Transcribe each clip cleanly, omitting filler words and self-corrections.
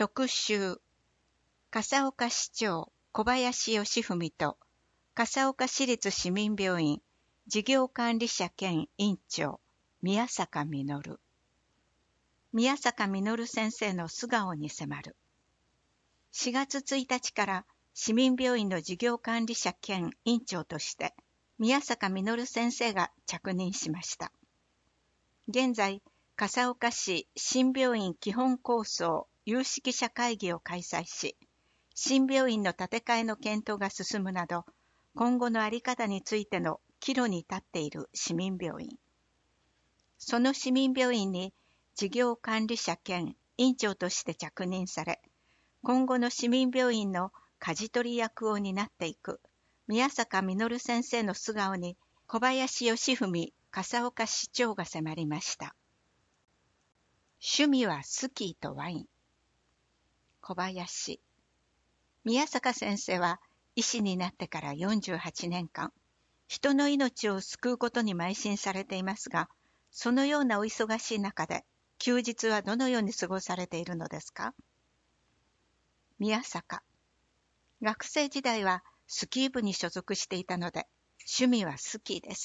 特集、笠岡市長小林義文と笠岡市立市民病院事業管理者兼院長宮坂実。宮坂実先生の素顔に迫る。4月1日から市民病院の事業管理者兼院長として宮坂実先生が着任しました。現在、笠岡市新病院基本構想有識者会議を開催し、新病院の建て替えの検討が進むなど、今後の在り方についての岐路に立っている市民病院。その市民病院に事業管理者兼院長として着任され、今後の市民病院の舵取り役を担っていく宮坂実先生の素顔に小林義文笠岡市長が迫りました。趣味はスキーとワイン。小林。宮坂先生は医師になってから48年間、人の命を救うことに邁進されていますが、そのようなお忙しい中で、休日はどのように過ごされているのですか？宮坂。学生時代はスキー部に所属していたので、趣味はスキーです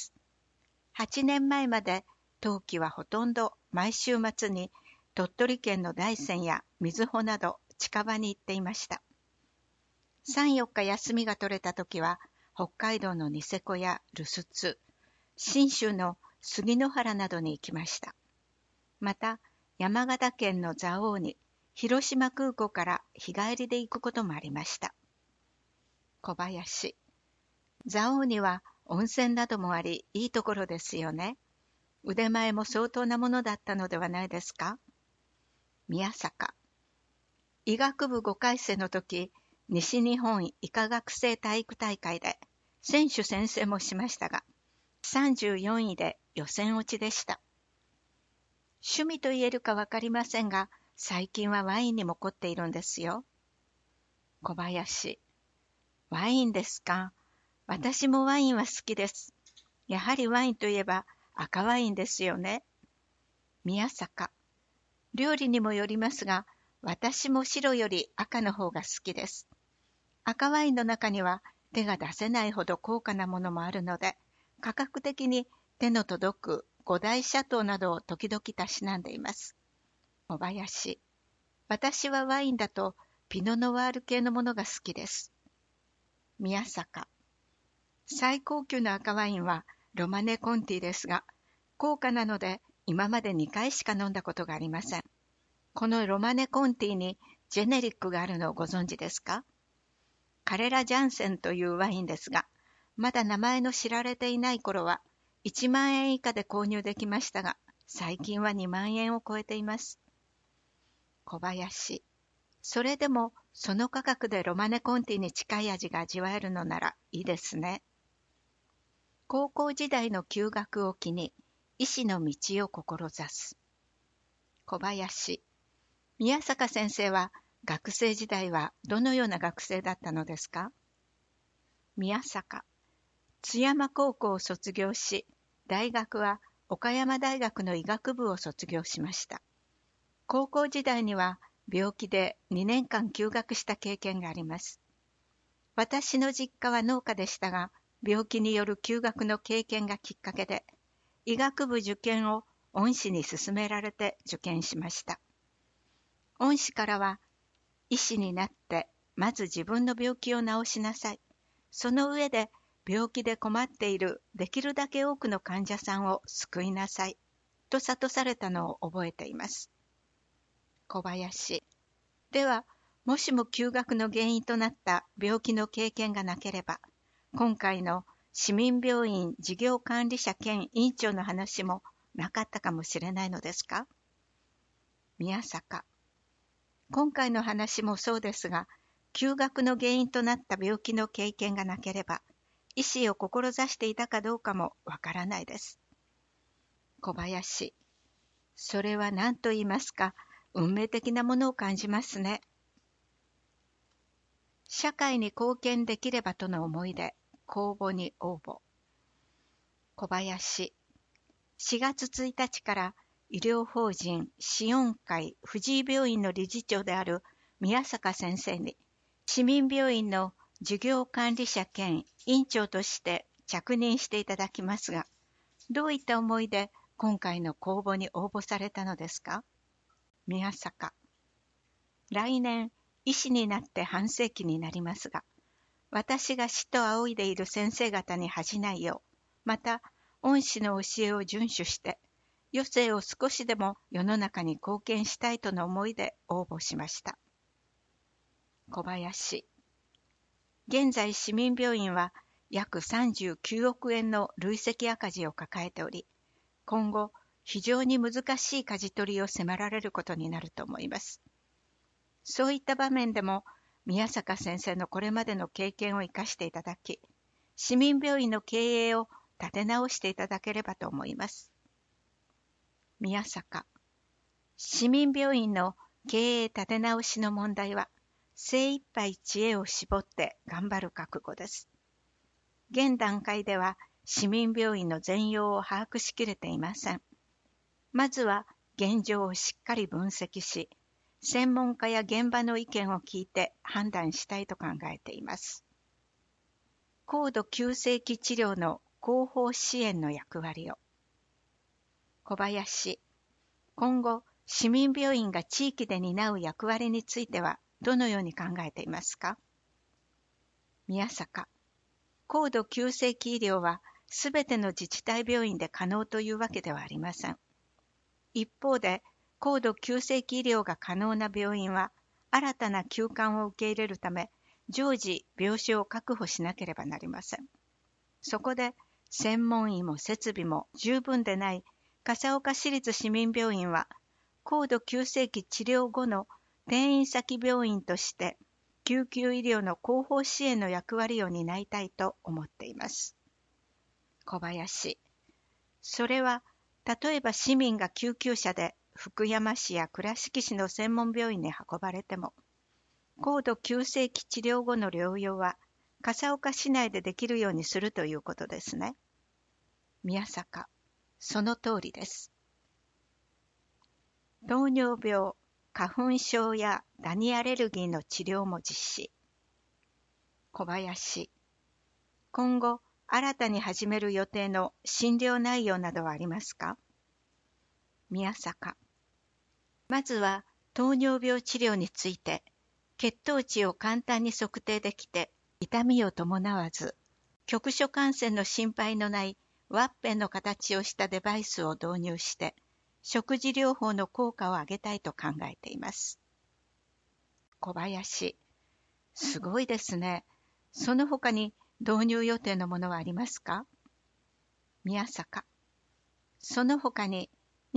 。8年前まで冬季はほとんど毎週末に鳥取県の大山や瑞穂など近場に行っていました。3、4日休みが取れた時は北海道のニセコやルスツ、信州の杉野原などに行きました。また山形県の蔵王に広島空港から日帰りで行くこともありました。小林。蔵王には温泉などもありいいところですよね。腕前も相当なものだったのではないですか？宮坂。医学部5回生の時、西日本医科学生体育大会で選手宣誓もしましたが、34位で予選落ちでした。趣味と言えるかわかりませんが、最近はワインにも凝っているんですよ。小林。ワインですか。私もワインは好きです。やはりワインといえば赤ワインですよね。宮坂。料理にもよりますが、私も白より赤の方が好きです。赤ワインの中には手が出せないほど高価なものもあるので、価格的に手の届く五大シャトーなどを時々たしなんでいます。小林。私はワインだとピノノワール系のものが好きです。宮坂。最高級の赤ワインはロマネコンティですが、高価なので今まで2回しか飲んだことがありません。このロマネコンティにジェネリックがあるのをご存知ですか？カレラ・ジャンセンというワインですが、まだ名前の知られていない頃は1万円以下で購入できましたが、最近は2万円を超えています。小林。それでもその価格でロマネコンティに近い味が味わえるのならいいですね。高校時代の休学を機に医師の道を志す。小林。宮坂先生は学生時代はどのような学生だったのですか？宮坂。津山高校を卒業し、大学は岡山大学の医学部を卒業しました。高校時代には病気で2年間休学した経験があります。私の実家は農家でしたが、病気による休学の経験がきっかけで、医学部受験を恩師に勧められて受験しました。恩師からは、医師になってまず自分の病気を治しなさい。その上で病気で困っているできるだけ多くの患者さんを救いなさい。と諭されたのを覚えています。小林。では、もしも休学の原因となった病気の経験がなければ、今回の市民病院事業管理者兼院長の話もなかったかもしれないのですか？宮坂。今回の話もそうですが、休学の原因となった病気の経験がなければ、医師を志していたかどうかもわからないです。小林。それは何と言いますか、運命的なものを感じますね。社会に貢献できればとの思いで公募に応募。小林。4月1日から医療法人紫音会藤井病院の理事長である宮坂先生に市民病院の事業管理者兼院長として着任していただきますが、どういった思いで今回の公募に応募されたのですか？宮坂。来年、医師になって半世紀になりますが、私が師と仰いでいる先生方に恥じないよう、また、恩師の教えを遵守して、余生を少しでも世の中に貢献したいとの思いで応募しました。小林。現在市民病院は約39億円の累積赤字を抱えており、今後非常に難しい舵取りを迫られることになると思います。そういった場面でも宮坂先生のこれまでの経験を生かしていただき、市民病院の経営を立て直していただければと思います。宮坂。市民病院の経営立て直しの問題は、精一杯知恵を絞って頑張る覚悟です。現段階では市民病院の全容を把握しきれていません。まずは現状をしっかり分析し、専門家や現場の意見を聞いて判断したいと考えています。高度急性期治療の後方支援の役割を。小林。今後、市民病院が地域で担う役割についてはどのように考えていますか？宮坂。高度急性期医療はすべての自治体病院で可能というわけではありません。一方で、高度急性期医療が可能な病院は、新たな急患を受け入れるため、常時病床を確保しなければなりません。そこで、専門医も設備も十分でない笠岡市立市民病院は、高度急性期治療後の転院先病院として、救急医療の後方支援の役割を担いたいと思っています。小林。それは、例えば市民が救急車で福山市や倉敷市の専門病院に運ばれても、高度急性期治療後の療養は笠岡市内でできるようにするということですね。宮坂。その通りです。糖尿病、花粉症やダニアレルギーの治療も実施。小林。今後、新たに始める予定の診療内容などはありますか？宮坂。まずは糖尿病治療について、血糖値を簡単に測定できて、痛みを伴わず、局所感染の心配のないワッペンの形をしたデバイスを導入して、食事療法の効果を上げたいと考えています。小林。すごいですね。その他に導入予定のものはありますか？宮坂。その他に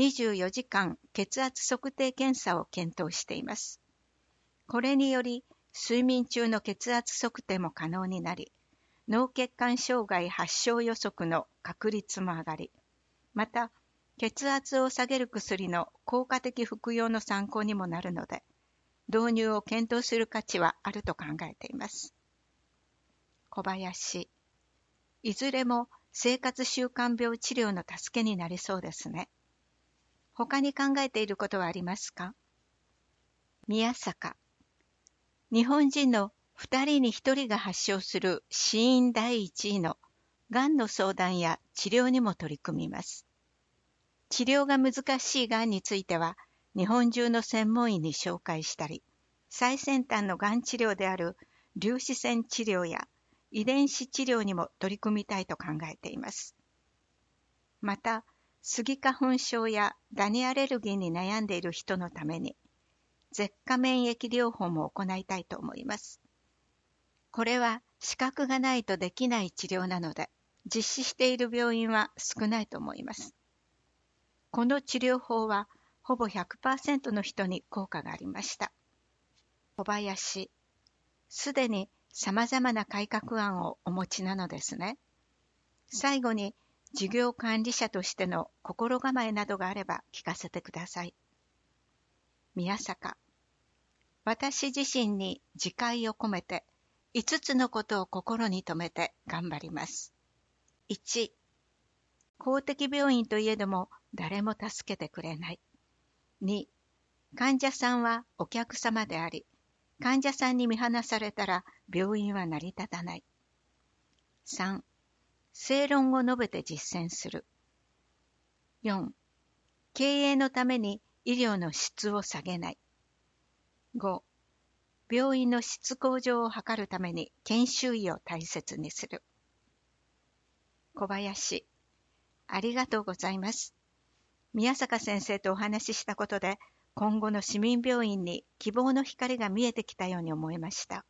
24時間血圧測定検査を検討しています。これにより睡眠中の血圧測定も可能になり、脳血管障害発症予測の確率も上がり、また血圧を下げる薬の効果的服用の参考にもなるので、導入を検討する価値はあると考えています。小林。いずれも生活習慣病治療の助けになりそうですね。他に考えていることはありますか？宮坂。日本人の2人に1人が発症する死因第1位のがんの相談や治療にも取り組みます。治療が難しいがんについては、日本中の専門医に紹介したり、最先端のがん治療である粒子線治療や遺伝子治療にも取り組みたいと考えています。また、スギ花粉症やダニアレルギーに悩んでいる人のために、舌下免疫療法も行いたいと思います。これは資格がないとできない治療なので、実施している病院は少ないと思います。この治療法はほぼ 100% の人に効果がありました。小林。すでに様々な改革案をお持ちなのですね。最後に事業管理者としての心構えなどがあれば聞かせてください。宮坂。私自身に自戒を込めて5つのことを心に留めて頑張ります。1、公的病院といえども誰も助けてくれない。2、患者さんはお客様であり、 患者さんに見放されたら病院は成り立たない。3、正論を述べて実践する。4、経営のために医療の質を下げない。5、病院の質向上を図るために研修医を大切にする。小林、ありがとうございます。宮坂先生とお話ししたことで、今後の市民病院に希望の光が見えてきたように思いました。